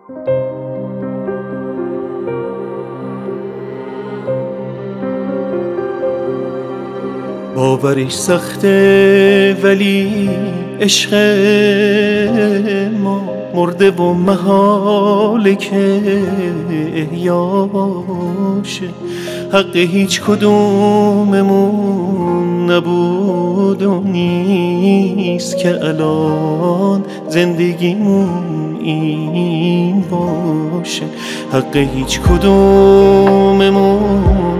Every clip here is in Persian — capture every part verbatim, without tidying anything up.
باورش سخته ولی عشق ما مرده و محاله که احیاشه. حق هیچ کدوممون نبود و نیست که الان زندگیمون این باشه. حق هیچ کدوممون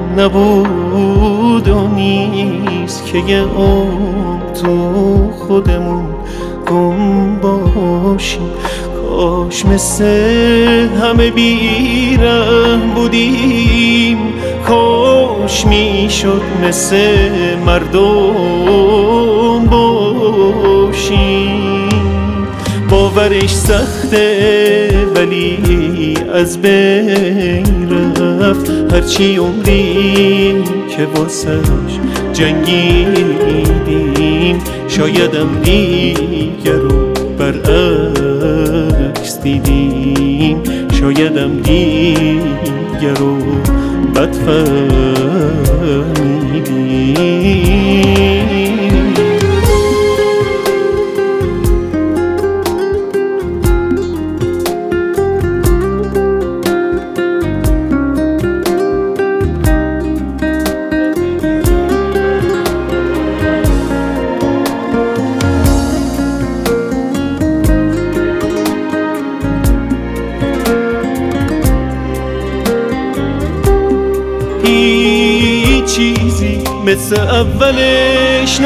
نبود و نیست که یه عمر تو خودمون گم باشیم. کاش مثل همه بی‌رحم بودیم، کاش میشد مثل مردم باشیم. باورش سخته ولی از بین رفت هرچی عمری که واسش جنگیدیم. شایدم دیگر رو برعکس دیدیم، شایدم دیگر رو بد فهمیدیم. هیچ چیزی مثل اولش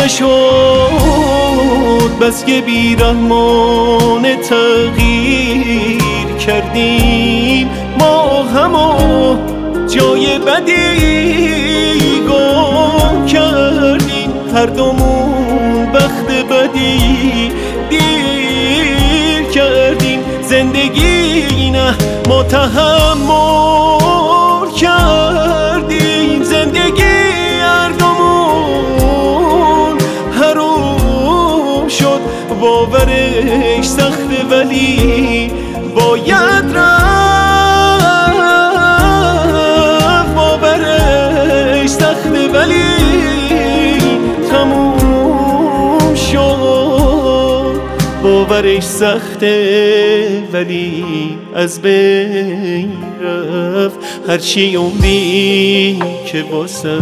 نشد، بس که بی‌رحمانه تغییر کردیم. ما همو جای بدی گم کردیم، هر دومون بخت بدی دیر کردیم. زندگی نه ما تحمل کردیم، زندگی هر دومون حروم شد. باورش سخته ولی باید رفت، باورش سخته ولی تموم شد. باورش سخته ولی از بین رفت هرچی عمری که واسش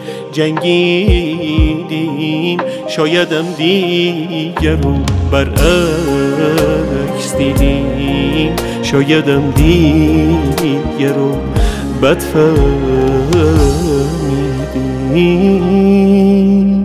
جنگیدیم. شایدم دیگر رو برعکس دیدیم، شایدم دیگر رو بد فهمیدیم.